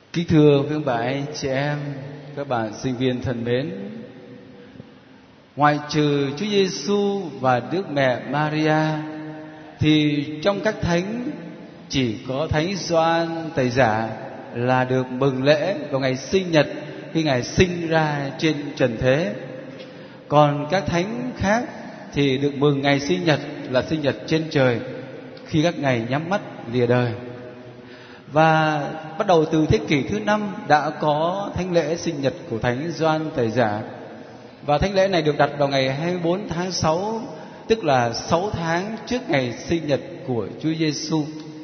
Kính thưa quý bà anh chị em, các bạn sinh viên thân mến, ngoại trừ Chúa Giêsu và Đức Mẹ Maria thì trong các thánh chỉ có Thánh Gioan Tẩy Giả là được mừng lễ vào ngày sinh nhật khi Ngài sinh ra trên trần thế. Còn các thánh khác thì được mừng ngày sinh nhật là sinh nhật trên trời khi các ngài nhắm mắt lìa đời. Và bắt đầu từ thế kỷ thứ 5 đã có thánh lễ sinh nhật của Thánh Gioan Tẩy Giả. Và thánh lễ này được đặt vào ngày 24 tháng 6, tức là 6 tháng trước ngày sinh nhật của Chúa Giêsu.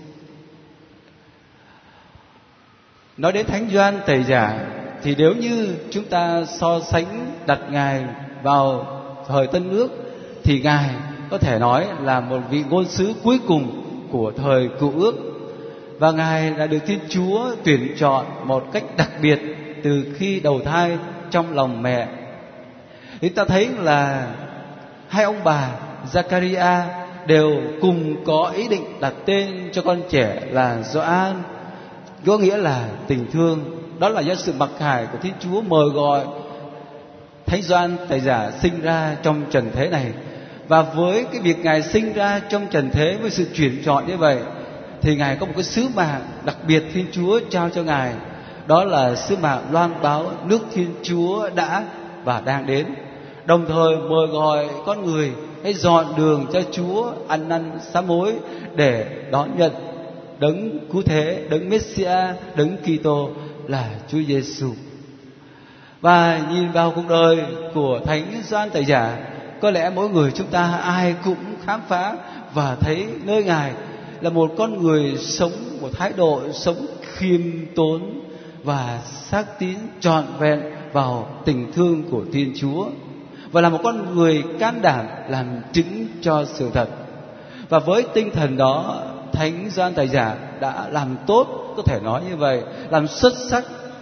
Nói đến Thánh Gioan Tẩy Giả thì nếu như chúng ta so sánh đặt Ngài vào thời Tân Ước thì Ngài có thể nói là một vị ngôn sứ cuối cùng của thời Cựu Ước. Và Ngài đã được Thiên Chúa tuyển chọn một cách đặc biệt từ khi đầu thai trong lòng mẹ. Chúng ta thấy là hai ông bà Zachariah đều cùng có ý định đặt tên cho con trẻ là Gioan, có nghĩa là tình thương. Đó là do sự mặc khải của Thiên Chúa mời gọi Thánh Gioan Tẩy Giả sinh ra trong trần thế này. Và với cái việc Ngài sinh ra trong trần thế, với sự chuyển chọn như vậy, thì Ngài có một cái sứ mạng đặc biệt Thiên Chúa trao cho Ngài. Đó là sứ mạng loan báo nước Thiên Chúa đã và đang đến, đồng thời mời gọi con người hãy dọn đường cho Chúa ăn năn sám hối để đón nhận đấng cứu thế, đấng Messia, đấng Kitô là Chúa Giêsu. Và nhìn vào cuộc đời của Thánh Gioan Tẩy Giả, có lẽ mỗi người chúng ta ai cũng khám phá và thấy nơi Ngài là một con người sống một thái độ sống khiêm tốn và xác tín trọn vẹn vào tình thương của Thiên Chúa, và là một con người can đảm làm chứng cho sự thật. Và với tinh thần đó, Thánh Gioan Tẩy Giả đã làm tốt, có thể nói như vậy, làm xuất sắc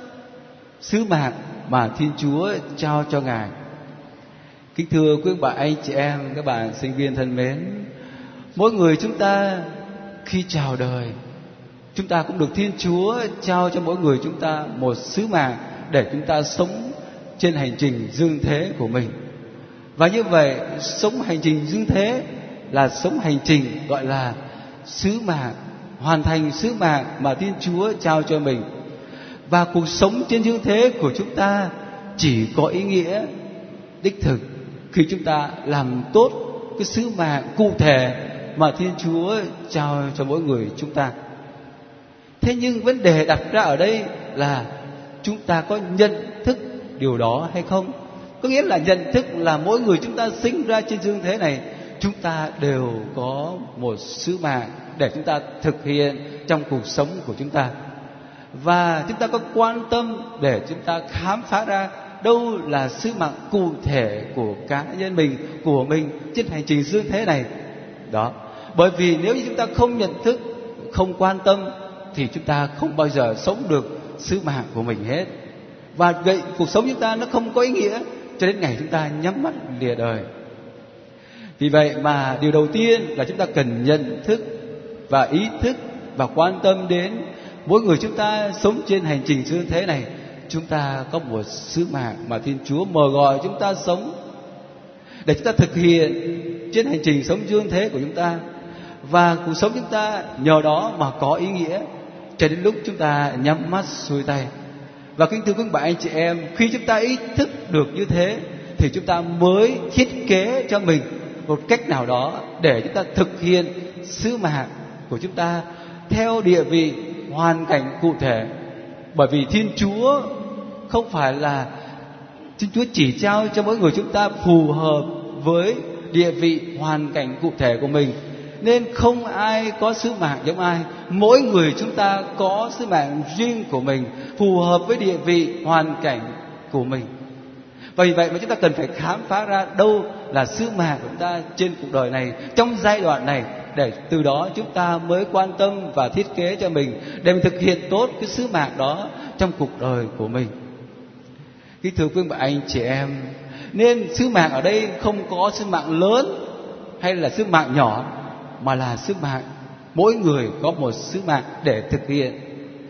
sứ mạng mà Thiên Chúa trao cho Ngài. Kính thưa quý bà anh chị em, các bạn sinh viên thân mến, mỗi người chúng ta khi chào đời, chúng ta cũng được Thiên Chúa trao cho mỗi người chúng ta một sứ mạng để chúng ta sống trên hành trình dương thế của mình. Và như vậy, sống hành trình dương thế là sống hành trình gọi là sứ mạng, hoàn thành sứ mạng mà Thiên Chúa trao cho mình. Và cuộc sống trên dương thế của chúng ta chỉ có ý nghĩa đích thực khi chúng ta làm tốt cái sứ mạng cụ thể mà Thiên Chúa trao cho mỗi người chúng ta. Thế nhưng vấn đề đặt ra ở đây là chúng ta có nhận thức điều đó hay không? Có nghĩa là nhận thức là mỗi người chúng ta sinh ra trên dương thế này, chúng ta đều có một sứ mạng để chúng ta thực hiện trong cuộc sống của chúng ta. Và chúng ta có quan tâm để chúng ta khám phá ra đâu là sứ mạng cụ thể của cá nhân mình, của mình trên hành trình dương thế này. Đó. Bởi vì nếu như chúng ta không nhận thức, không quan tâm thì chúng ta không bao giờ sống được sứ mạng của mình hết. Và vậy cuộc sống chúng ta nó không có ý nghĩa cho đến ngày chúng ta nhắm mắt lìa đời. Vì vậy mà điều đầu tiên là chúng ta cần nhận thức và ý thức và quan tâm đến mỗi người chúng ta sống trên hành trình dương thế này. Chúng ta có một sứ mạng mà Thiên Chúa mời gọi chúng ta sống, để chúng ta thực hiện trên hành trình sống dương thế của chúng ta. Và cuộc sống chúng ta nhờ đó mà có ý nghĩa cho đến lúc chúng ta nhắm mắt xuôi tay. Và kính thưa quý bà anh chị em, khi chúng ta ý thức được như thế thì chúng ta mới thiết kế cho mình một cách nào đó để chúng ta thực hiện sứ mạng của chúng ta theo địa vị, hoàn cảnh cụ thể. Bởi vì Thiên Chúa không phải là Thiên Chúa chỉ trao cho mỗi người chúng ta phù hợp với địa vị, hoàn cảnh cụ thể của mình, nên không ai có sứ mạng giống ai. Mỗi người chúng ta có sứ mạng riêng của mình, phù hợp với địa vị, hoàn cảnh của mình. Vì vậy mà chúng ta cần phải khám phá ra đâu là sứ mạng của chúng ta trên cuộc đời này, trong giai đoạn này, để từ đó chúng ta mới quan tâm và thiết kế cho mình để mình thực hiện tốt cái sứ mạng đó trong cuộc đời của mình. Kính thưa quý bà anh chị em, nên sứ mạng ở đây không có sứ mạng lớn hay là sứ mạng nhỏ, mà là sứ mạng mỗi người có một sứ mạng để thực hiện.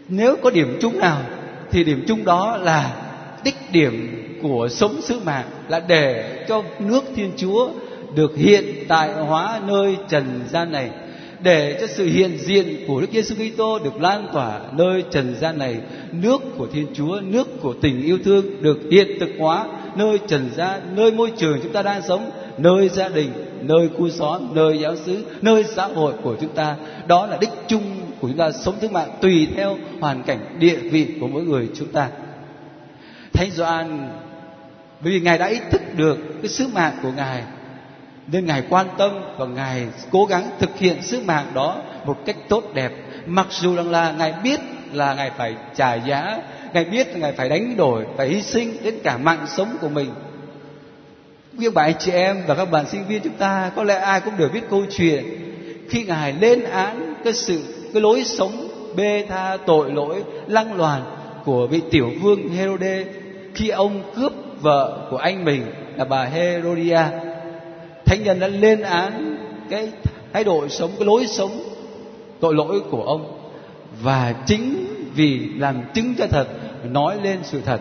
Nếu có điểm chung nào thì điểm chung đó là đích điểm của sống sứ mạng là để cho nước Thiên Chúa được hiện tại hóa nơi trần gian này, để cho sự hiện diện của Đức Giêsu Kitô được lan tỏa nơi trần gian này. Nước của Thiên Chúa, nước của tình yêu thương được hiện thực hóa nơi trần gian, nơi môi trường chúng ta đang sống, nơi gia đình, nơi khu xóm, nơi giáo xứ, nơi xã hội của chúng ta. Đó là đích chung của chúng ta sống sứ mạng tùy theo hoàn cảnh địa vị của mỗi người chúng ta. Thánh Gioan bởi vì Ngài đã ý thức được cái sứ mạng của Ngài, nên Ngài quan tâm và Ngài cố gắng thực hiện sứ mạng đó một cách tốt đẹp. Mặc dù rằng là Ngài biết là Ngài phải trả giá, Ngài biết là Ngài phải đánh đổi, phải hy sinh đến cả mạng sống của mình. Quý bạn chị em và các bạn sinh viên chúng ta có lẽ ai cũng đều biết câu chuyện khi Ngài lên án cái lối sống bê tha, tội lỗi, lăng loàn của vị tiểu vương Herode khi ông cướp vợ của anh mình là bà Herodia. Thánh nhân đã lên án cái thái độ sống, cái lối sống tội lỗi của ông, và chính vì làm chứng cho thật, nói lên sự thật,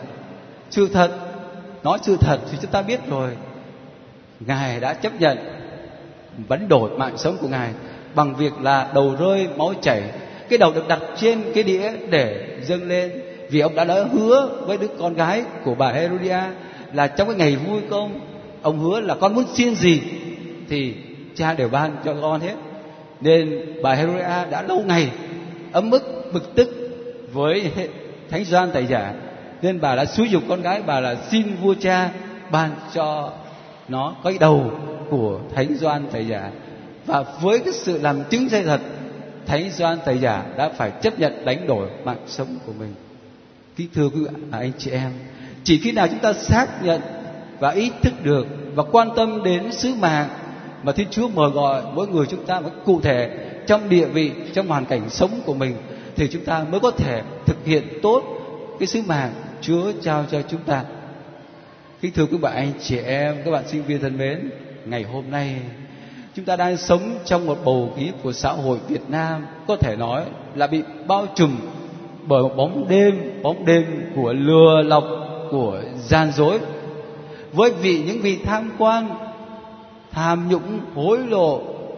nói sự thật thì chúng ta biết rồi. Ngài đã chấp nhận đánh đổi mạng sống của Ngài bằng việc là đầu rơi máu chảy, cái đầu được đặt trên cái đĩa để dâng lên, vì ông đã hứa với đứa con gái của bà Herodia là trong cái ngày vui của ông hứa là con muốn xin gì thì cha đều ban cho con hết. Nên bà Herodia đã lâu ngày ấm ức, bực tức với Thánh Gioan Tẩy Giả, nên bà đã xúi giục con gái bà là xin vua cha ban cho nó cái đầu của Thánh Gioan Tẩy Giả. Và với cái sự làm chứng chân thật, Thánh Gioan Tẩy Giả đã phải chấp nhận đánh đổi mạng sống của mình. Kính thưa quý anh chị em, chỉ khi nào chúng ta xác nhận và ý thức được và quan tâm đến sứ mạng mà Thiên Chúa mời gọi mỗi người chúng ta một cụ thể trong địa vị, trong hoàn cảnh sống của mình, thì chúng ta mới có thể thực hiện tốt cái sứ mạng Chúa trao cho chúng ta. Kính thưa quý bạn anh chị em, các bạn sinh viên thân mến, ngày hôm nay chúng ta đang sống trong một bầu khí của xã hội Việt Nam có thể nói là bị bao trùm bởi một bóng đêm của lừa lọc, của gian dối, với những vị tham quan, tham nhũng, hối lộ,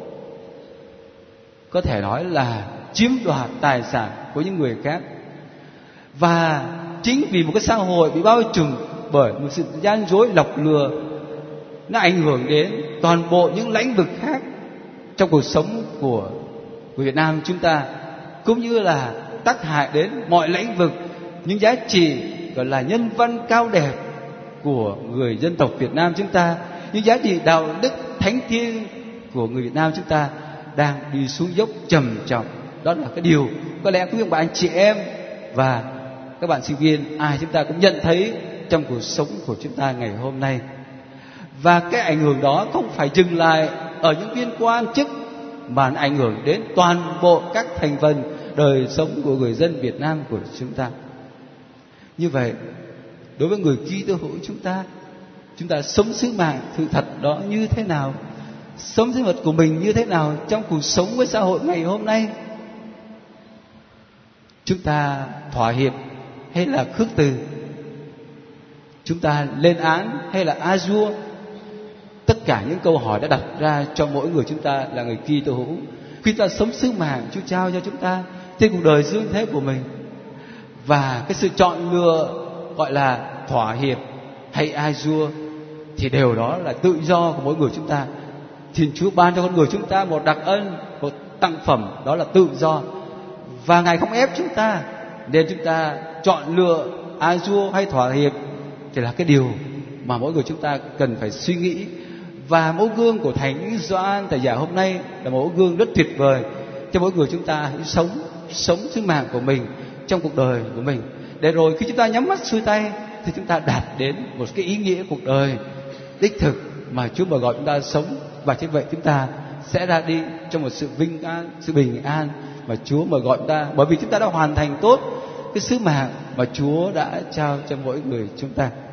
có thể nói là chiếm đoạt tài sản của những người khác. Và chính vì một cái xã hội bị bao trùm bởi một sự gian dối, lọc lừa, nó ảnh hưởng đến toàn bộ những lĩnh vực khác trong cuộc sống của Việt Nam chúng ta, cũng như là tác hại đến mọi lĩnh vực, những giá trị gọi là nhân văn cao đẹp của người dân tộc Việt Nam chúng ta, những giá trị đạo đức thánh thiêng của người Việt Nam chúng ta đang đi xuống dốc trầm trọng. Đó là cái điều có lẽ quý bạn chị em và các bạn sinh viên ai chúng ta cũng nhận thấy trong cuộc sống của chúng ta ngày hôm nay. Và cái ảnh hưởng đó không phải dừng lại ở những viên quan chức, mà nó ảnh hưởng đến toàn bộ các thành phần đời sống của người dân Việt Nam của chúng ta. Như vậy, đối với người Kitô hữu chúng ta sống sứ mạng sự thật đó như thế nào? Sống sứ mật của mình như thế nào trong cuộc sống với xã hội ngày hôm nay? Chúng ta thỏa hiệp hay là khước từ? Chúng ta lên án hay là a dua? Tất cả những câu hỏi đã đặt ra cho mỗi người chúng ta là người Kitô hữu khi ta sống sứ mạng Chúa trao cho chúng ta trên cuộc đời dương thế của mình. Và cái sự chọn lựa gọi là thỏa hiệp hay a dua thì đều đó là tự do của mỗi người chúng ta. Thiên Chúa ban cho con người chúng ta một đặc ân, một tặng phẩm, đó là tự do, và Ngài không ép chúng ta, nên chúng ta chọn lựa a dua hay thỏa hiệp thì là cái điều mà mỗi người chúng ta cần phải suy nghĩ. Và mẫu gương của Thánh Gioan Tẩy Giả hôm nay là mẫu gương rất tuyệt vời cho mỗi người chúng ta sống sứ mạng của mình trong cuộc đời của mình, để rồi khi chúng ta nhắm mắt xuôi tay thì chúng ta đạt đến một cái ý nghĩa cuộc đời đích thực mà Chúa mời gọi chúng ta sống. Và như vậy chúng ta sẽ ra đi trong một sự vinh an, sự bình an mà Chúa mời gọi chúng ta, bởi vì chúng ta đã hoàn thành tốt cái sứ mạng mà Chúa đã trao cho mỗi người chúng ta.